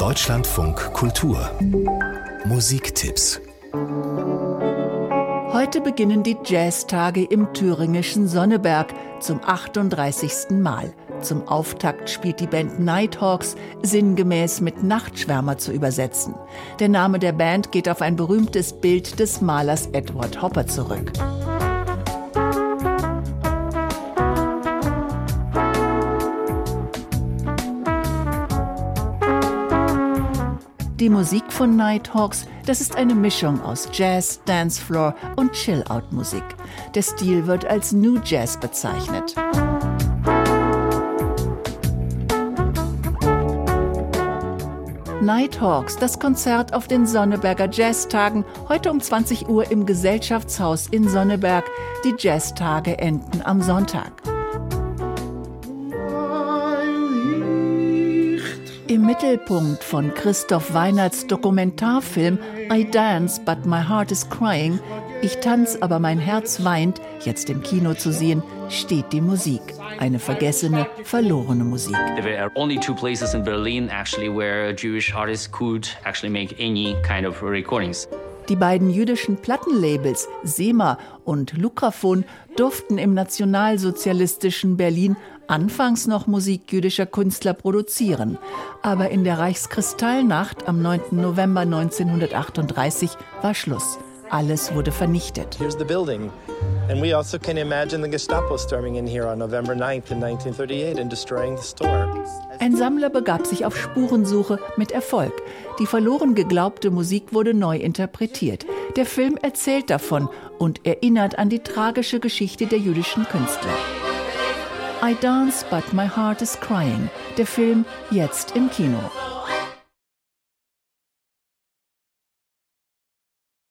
Deutschlandfunk Kultur Musiktipps. Heute beginnen die Jazztage im thüringischen Sonneberg zum 38. Mal. Zum Auftakt spielt die Band Nighthawks, sinngemäß mit Nachtschwärmer zu übersetzen. Der Name der Band geht auf ein berühmtes Bild des Malers Edward Hopper zurück. Die Musik von Nighthawks, das ist eine Mischung aus Jazz, Dancefloor und Chill-Out-Musik. Der Stil wird als New Jazz bezeichnet. Nighthawks, das Konzert auf den Sonneberger Jazztagen, heute um 20 Uhr im Gesellschaftshaus in Sonneberg. Die Jazztage enden am Sonntag. Im Mittelpunkt von Christoph Weinerts Dokumentarfilm I Dance But My Heart Is Crying, Ich tanz, aber mein Herz weint, jetzt im Kino zu sehen, steht die Musik. Eine vergessene, verlorene Musik. There were only two places in Berlin actually where Jewish artists could actually make any kind of recordings. Die beiden jüdischen Plattenlabels SEMA und Lukraphon durften im nationalsozialistischen Berlin anfangs noch Musik jüdischer Künstler produzieren. Aber in der Reichskristallnacht am 9. November 1938 war Schluss. Alles wurde vernichtet. Here's the building. And we also can imagine the Gestapo storming in here on November 9th in 1938 and destroying the store. Ein Sammler begab sich auf Spurensuche mit Erfolg. Die verloren geglaubte Musik wurde neu interpretiert. Der Film erzählt davon und erinnert an die tragische Geschichte der jüdischen Künstler. I Dance But My Heart Is Crying. Der Film jetzt im Kino.